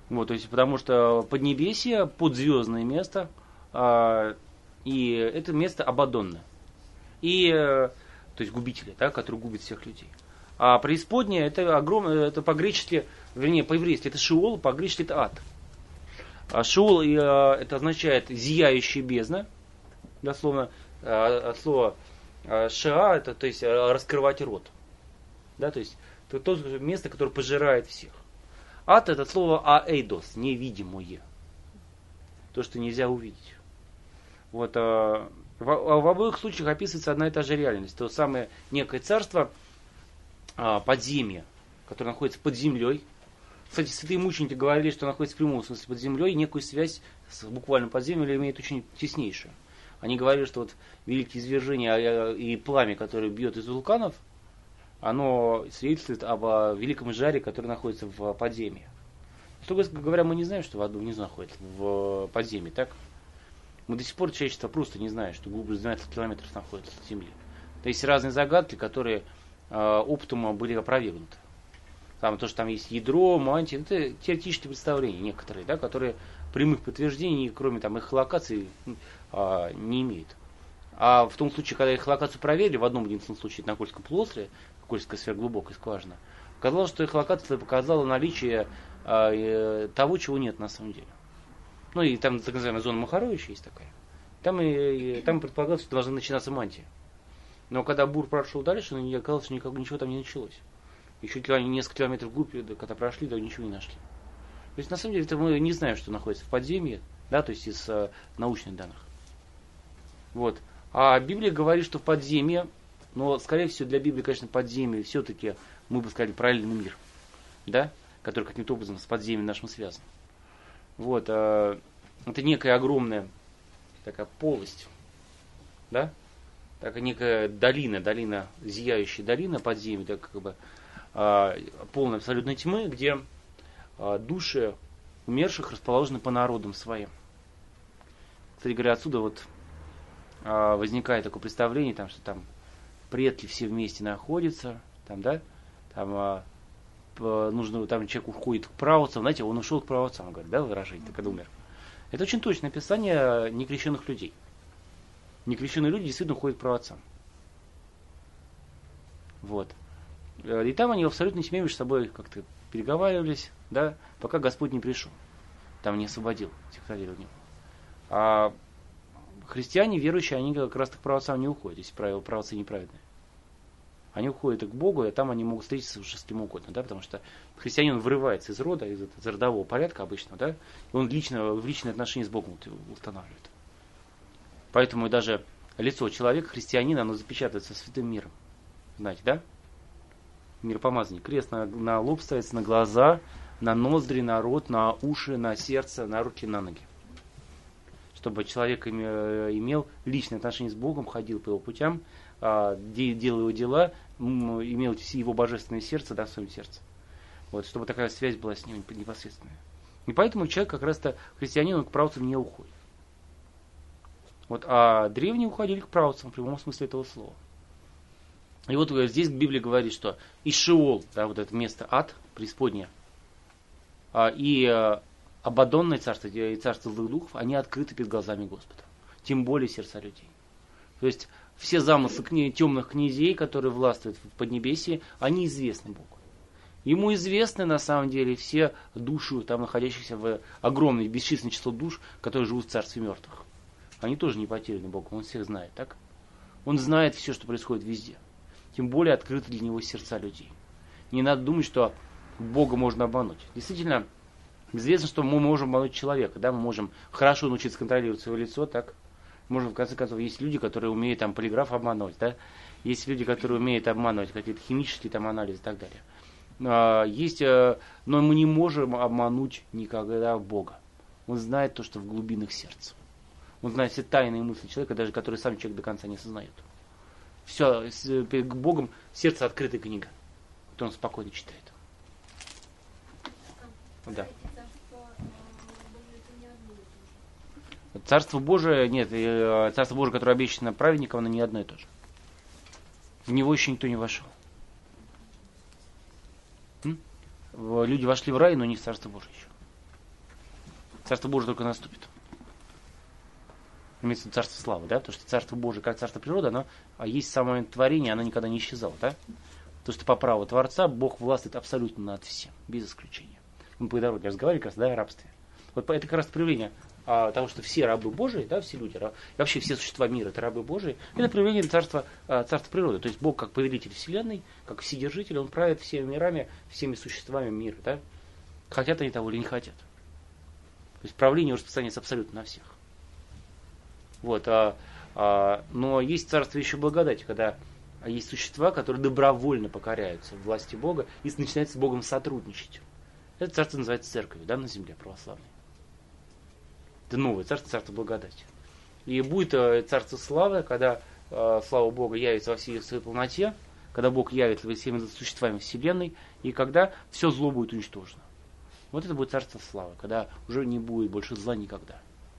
Вот, то есть, потому что Поднебесье подзвездное место, и это место Абаддонное. И, то есть губители, да, которые губят всех людей. А преисподняя это огромное, это по-гречески, вернее, по-еврейски это Шиол, по-гречески это ад. А Шиол это означает зияющая бездна, дословно от слова шиа, это то есть раскрывать рот. Да, то есть это то место, которое пожирает всех. Ад это слово аэйдос, невидимое. То, что нельзя увидеть. Вот, в обоих случаях описывается одна и та же реальность. То самое некое царство, подземье, которое находится под землей. Кстати, святые мученики говорили, что находится в прямом смысле под землей, и некую связь с буквально подземьем имеет очень теснейшую. Они говорили, что вот великие извержения и пламя, которое бьет из вулканов, оно свидетельствует об великом жаре, который находится в подземье. Строго говоря, мы не знаем, что в аду внизу находится, в подземье, так? Мы до сих пор человечество просто не знает, что глубже 12 километров находится в земле. То есть разные загадки, которые опытом были опровергнуты. Там, то, что там есть ядро, мантия, это теоретические представления некоторые, да, которые прямых подтверждений, кроме там, их локаций, не имеют. А в том случае, когда их локацию проверили, в одном единственном случае на Кольском полуострове, Кольская сверхглубокая скважина, оказалось, что их локация показала наличие того, чего нет на самом деле. Ну и там так называемая зона Махаровича есть такая. Там предполагалось, что должна начинаться мантия. Но когда бур прошел дальше, оказалось, что ничего там не началось. Еще несколько километров вглубь, когда прошли, да ничего не нашли. То есть на самом деле мы не знаем, что находится в подземье, да, то есть из научных данных. Вот. А Библия говорит, что в подземье, но скорее всего для Библии, конечно, подземье все-таки, мы бы сказали, параллельный мир, да, который каким-то образом с подземьем нашим связан. Вот. Это некая огромная такая полость, да, такая некая долина, зияющая долина подземья, так как бы полной абсолютной тьмы, где души умерших расположены по народам своим. Кстати говоря, отсюда вот возникает такое представление, там, что там предки все вместе находятся, там, да, там нужно, там человек уходит к праотцам, знаете, он ушел к праотцам, говорит, да, выражение, когда умер. Это очень точное описание некрещенных людей. Некрещенные люди действительно уходят к праотцам. Вот. И там они в абсолютной тьме между собой как-то переговаривались, да, пока Господь не пришел. Там не освободил тех, кто верил в Него. А христиане, верующие, они как раз к праотцам не уходят, если праотцы неправедные. Они уходят к Богу, и там они могут встретиться уже с кем угодно, да, потому что христианин вырывается из рода, из родового порядка обычно, да, и он в личные отношения с Богом устанавливает. Поэтому даже лицо человека, христианина, оно запечатывается святым миром. Знаете, да? Миропомазание. Крест на лоб ставится, на глаза, на ноздри, на рот, на уши, на сердце, на руки, на ноги. Чтобы человек имел личное отношение с Богом, ходил по его путям, делал его дела, имел его божественное сердце, да, в своем сердце. Вот, чтобы такая связь была с ним непосредственная. И поэтому человек, как раз-то христианин, он к праотцам не уходит. Вот, а древние уходили к праотцам в прямом смысле этого слова. И вот здесь Библия говорит, что и Шиол, да, вот это место ад, преисподняя, и Абаддонное царство, и царство злых духов, они открыты перед глазами Господа. Тем более сердца людей. То есть все замыслы темных князей, которые властвуют в Поднебесье, они известны Богу. Ему известны на самом деле все души, там находящиеся в огромное бесчисленное число душ, которые живут в царстве мертвых. Они тоже не потеряны Богом, он всех знает, так? Он знает все, что происходит везде. Тем более открыты для него сердца людей. Не надо думать, что Бога можно обмануть. Действительно, известно, что мы можем обмануть человека, да, мы можем хорошо научиться контролировать свое лицо, так? Можем, в конце концов, есть люди, которые умеют там полиграф обманывать, да? Есть люди, которые умеют обманывать какие-то химические там анализы и так далее. Но мы не можем обмануть никогда Бога. Он знает то, что в глубинах сердца. Он знает все тайные мысли человека, даже которые сам человек до конца не осознает. Все, перед Богом сердце открытая книга, которую он спокойно читает. Да. Царство Божие, нет, Царство Божие, которое обещано праведникам, оно не одно и то же. В него еще никто не вошел. Люди вошли в рай, но не в Царство Божие еще. Царство Божие только наступит. Имеется в виду царство славы, да? Потому что царство Божие, как царство природы, оно есть самое творение, оно никогда не исчезало, да? Потому что по праву Творца Бог властвует абсолютно над всем, без исключения. Мы по дороге разговаривали как раз, да, о рабстве. Вот это как раз проявление того, что все рабы Божии, да, все люди, и вообще все существа мира, это рабы Божии, это проявление царства природы. То есть Бог как повелитель вселенной, как вседержитель, Он правит всеми мирами, всеми существами мира, да? Хотят они того или не хотят. То есть правление распространяется абсолютно на всех. Вот, но есть царство еще благодати, когда есть существа, которые добровольно покоряются власти Бога и начинают с Богом сотрудничать. Это царство называется церковью, да, на земле православной. Это новое царство, царство благодати. И будет царство славы, когда слава Бога явится во всей своей полноте, когда Бог явится всеми существами вселенной, и когда все зло будет уничтожено. Вот это будет царство славы, когда уже не будет больше зла никогда.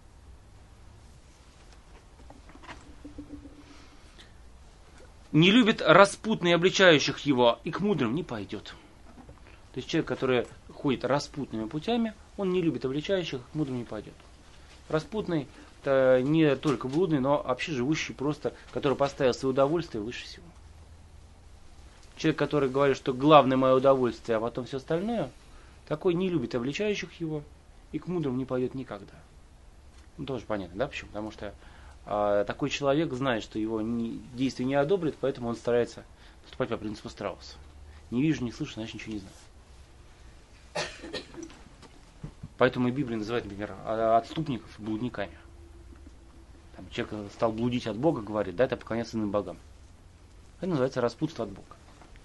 Не любит распутных, обличающих его, и к мудрым не пойдет. То есть человек, который ходит распутными путями, он не любит обличающих, к мудрым не пойдет. Распутный — это не только блудный, но вообще живущий просто, который поставил свое удовольствие выше всего. Человек, который говорит, что главное мое удовольствие, а потом все остальное, такой не любит обличающих его, и к мудрым не пойдет никогда. Ну, тоже понятно, да, почему? Потому что такой человек знает, что его действия не одобрят, поэтому он старается поступать по принципу страуса. Не вижу, не слышу, значит ничего не знаю. Поэтому и Библия называет, например, отступников блудниками. Там человек стал блудить от Бога, говорит, да, это поклоняться иным богам. Это называется распутство от Бога.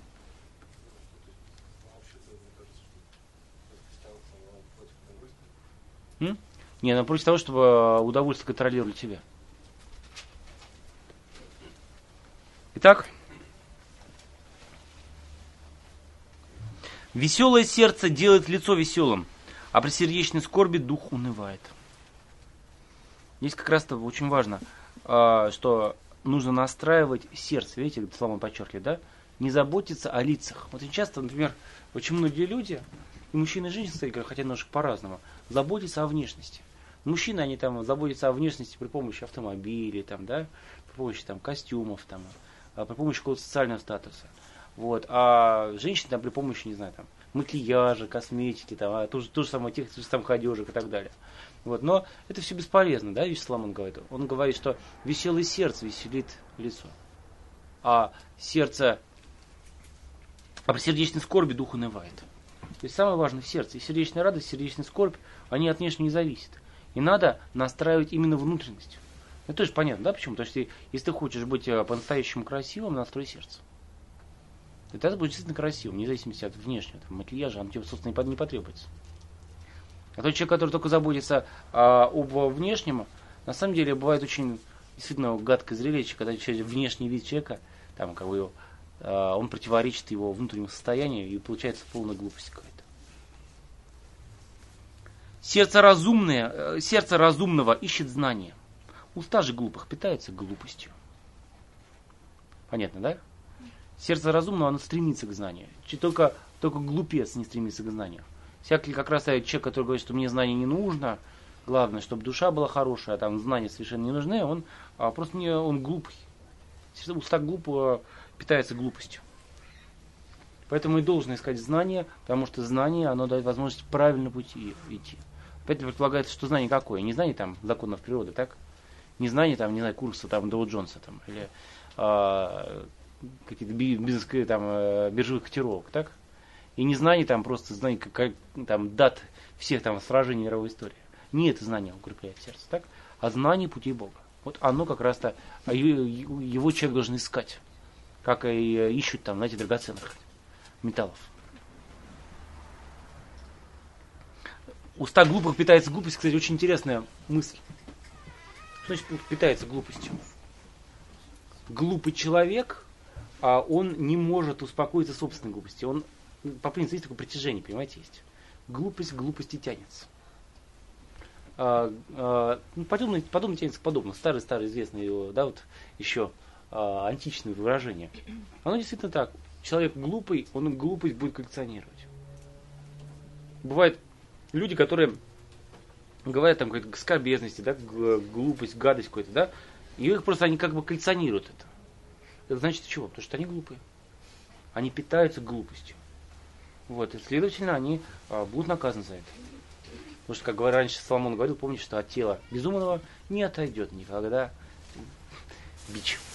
Не, ну против того, чтобы удовольствие контролировали тебя. Итак, веселое сердце делает лицо веселым, а при сердечной скорби дух унывает. Здесь как раз-то очень важно, что нужно настраивать сердце. Видите, Соломон подчеркивает, да? Не заботиться о лицах. Вот часто, например, очень многие люди, и мужчины и женщины, кстати, хотя немножко по-разному, заботятся о внешности. Мужчины, они там заботятся о внешности при помощи автомобилей, там, да, при помощи там, костюмов, там, при помощи какого-то социального статуса. Вот. А женщины там, при помощи, не знаю, там, макияжа, косметики, там, то же самое, тех же самых одежек и так далее. Вот. Но это все бесполезно, да, Вячеслав Соломон говорит. Он говорит, что веселое сердце веселит лицо. А сердце, а при сердечной скорби дух унывает. То есть самое важное в сердце. И сердечная радость, и сердечная скорбь, они от внешнего не зависят. И надо настраивать именно внутренность. Это тоже понятно, да, почему? Потому что если ты хочешь быть по-настоящему красивым, настрой сердце. И тогда будет действительно красивым, вне зависимости от внешнего там, макияжа, он тебе, собственно, не потребуется. А тот человек, который только заботится об внешнем, на самом деле бывает очень действительно гадкое зрелище, когда внешний вид человека, там, как бы, он противоречит его внутреннему состоянию, и получается полная глупость какая-то. Сердце разумного ищет знания. Уста же глупых питаются глупостью. Понятно, да? Сердце разумного, оно стремится к знанию. Только глупец не стремится к знанию. Всякий как раз человек, который говорит, что мне знания не нужно, главное, чтобы душа была хорошая, а там знания совершенно не нужны, он просто он глупый. Уста глупого питается глупостью. Поэтому и должен искать знания, потому что знание, оно дает возможность правильно пути идти. Опять предполагается, что знание какое? Не знание там законов природы, так? Не знание там, не знаю, курса там Доу Джонса там, или какие-то биржевых котировок, так? И не знание там просто знание как там дат всех там сражений мировой истории. Не это знание укрепляет сердце, так? А знание путей Бога. Вот оно как раз-то, его человек должен искать, как и ищут там, знаете, драгоценных металлов. Уста глупых питается глупостью, кстати, очень интересная мысль. Что значит питается глупостью? Глупый человек, он не может успокоиться собственной глупостью. Он, по принципу, есть такое притяжение, понимаете, есть. Глупость к глупости тянется. Подобно тянется к подобному. Старое известное, да, вот еще античное выражение. Оно действительно так. Человек глупый, он глупость будет коллекционировать. Бывают люди, которые говорят там какой-то скобезности, да, глупость, гадость какой-то, да, и их просто они как бы коллекционируют это. Это значит чего? Потому что они глупые. Они питаются глупостью. Вот, и, следовательно, они будут наказаны за это. Потому что, как говорил раньше Соломон говорил, помните, что от тела безумного не отойдет никогда бич.